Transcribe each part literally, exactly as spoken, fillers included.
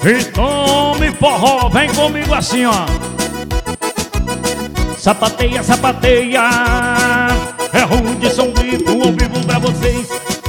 E tome forró, vem comigo assim, ó. Sapateia, sapateia, é rude, som vivo, ao vivo pra vocês.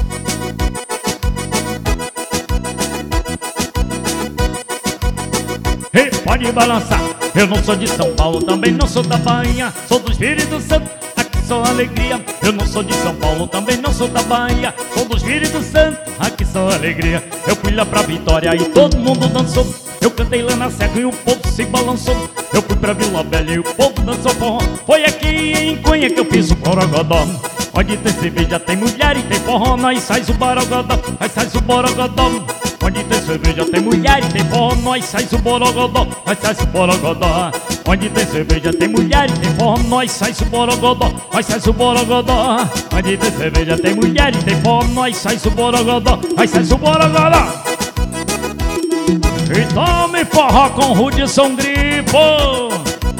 E pode balançar. Eu não sou de São Paulo, também não sou da Bahia, sou do Espírito Santo, aqui só alegria. Eu não sou de São Paulo, também não sou da Bahia, sou do Espírito Santo, aqui só alegria. Eu fui lá pra Vitória e todo mundo dançou. Eu cantei lá na Serra e o povo se balançou. Eu fui pra Vila Velha e o povo dançou forró. Foi aqui em Cunha que eu fiz o borogodó. Onde tem cerveja tem mulher e tem forró, nós faz o borogodó, nós faz o borogodó. Onde tem cerveja tem mulher e tem forró, nós faz o borogodó, nós faz o borogodó. Onde tem cerveja tem mulher e tem forró, nós faz o borogodó, nós faz o borogodó. Onde tem cerveja tem mulher e tem forró, nós faz o borogodó, nós faz o borogodó. E tome forró com Hudson Grifo.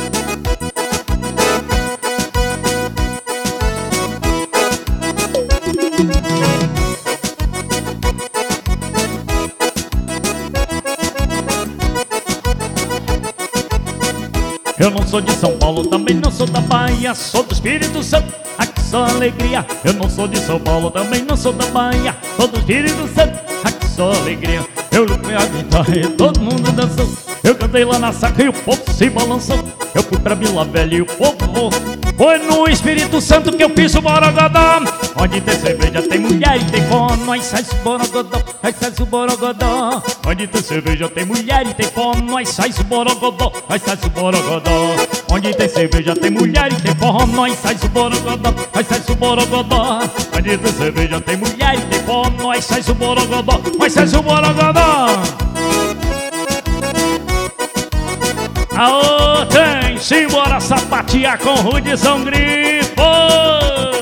Eu não sou de São Paulo, também não sou da Bahia, sou do Espírito Santo, aqui só alegria. Eu não sou de São Paulo, também não sou da Bahia, sou do Espírito Santo, aqui só alegria. Eu levei a guitarra e todo mundo dançou. Eu cantei lá na Saca e o povo se balançou. Eu fui pra Vila Velha e o povo foi no Espírito Santo que eu fiz o borogodó. Onde tem cerveja tem mulher e tem forró, nós faz o borogodó, nós faz o borogodó. Onde tem cerveja tem mulher e tem forró, nós faz o borogodó, nós faz o borogodó. Onde tem cerveja tem mulher e tem forró, nós faz o borogodó, nós faz o borogodó. Onde tem cerveja tem mulher e tem forró, nós faz o borogodó, nós faz o borogodó. Aô, tem, simbora sapatear com Hudson Grifo.